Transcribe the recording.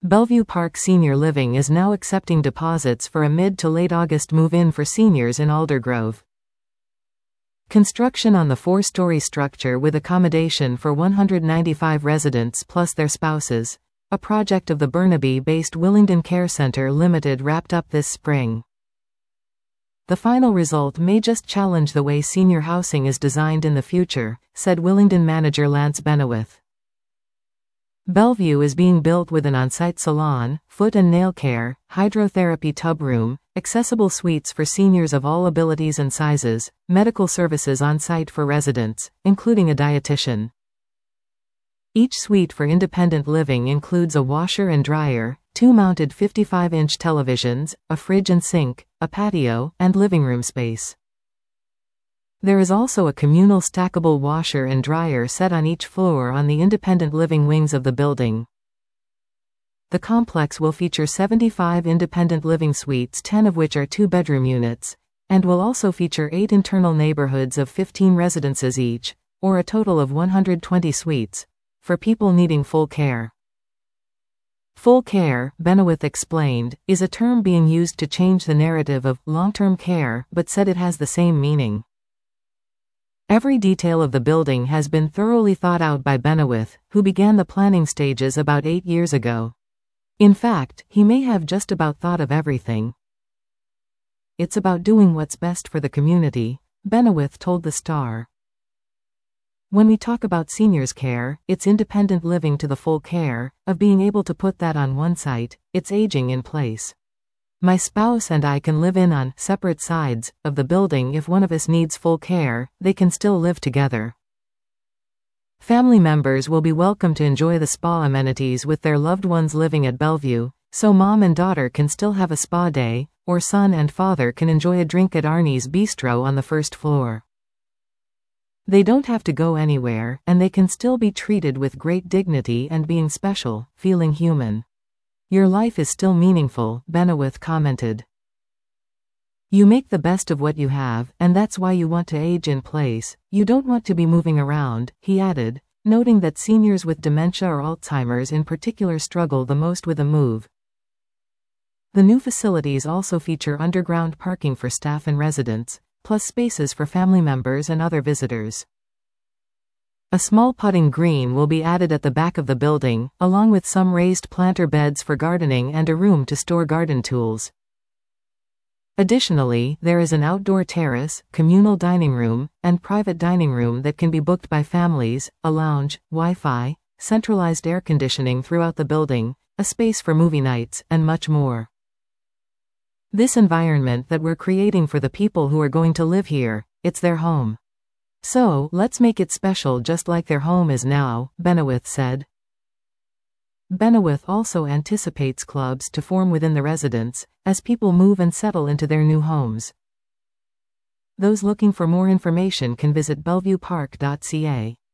Bellevue Park Senior Living is now accepting deposits for a mid to late August move-in for seniors in Aldergrove. Construction on the 4-story structure with accommodation for 195 residents plus their spouses, a project of the Burnaby-based Willingdon Care Center Limited, wrapped up this spring. The final result may just challenge the way senior housing is designed in the future, said Willingdon manager Lance Benowith. Bellevue is being built with an on-site salon, foot and nail care, hydrotherapy tub room, accessible suites for seniors of all abilities and sizes, medical services on-site for residents, including a dietitian. Each suite for independent living includes a washer and dryer, 2 mounted 55-inch televisions, a fridge and sink, a patio, and living room space. There is also a communal stackable washer and dryer set on each floor on the independent living wings of the building. The complex will feature 75 independent living suites, 10 of which are 2-bedroom units, and will also feature 8 internal neighborhoods of 15 residences each, or a total of 120 suites, for people needing full care. Full care, Benowith explained, is a term being used to change the narrative of long-term care, but said it has the same meaning. Every detail of the building has been thoroughly thought out by Benowith, who began the planning stages about 8 years ago. In fact, he may have just about thought of everything. It's about doing what's best for the community, Benowith told the Star. When we talk about seniors care, it's independent living to the full care, of being able to put that on one site, it's aging in place. My spouse and I can live on separate sides of the building. If one of us needs full care, they can still live together. Family members will be welcome to enjoy the spa amenities with their loved ones living at Bellevue, so mom and daughter can still have a spa day, or son and father can enjoy a drink at Arnie's Bistro on the first floor. They don't have to go anywhere, and they can still be treated with great dignity and being special, feeling human. Your life is still meaningful, Benowith commented. You make the best of what you have, and that's why you want to age in place. You don't want to be moving around, he added, noting that seniors with dementia or Alzheimer's in particular struggle the most with a move. The new facilities also feature underground parking for staff and residents, plus spaces for family members and other visitors. A small putting green will be added at the back of the building, along with some raised planter beds for gardening and a room to store garden tools. Additionally, there is an outdoor terrace, communal dining room, and private dining room that can be booked by families, a lounge, Wi-Fi, centralized air conditioning throughout the building, a space for movie nights, and much more. This environment that we're creating for the people who are going to live here, it's their home. So, let's make it special just like their home is now, Benowith said. Benowith also anticipates clubs to form within the residents, as people move and settle into their new homes. Those looking for more information can visit bellevuepark.ca.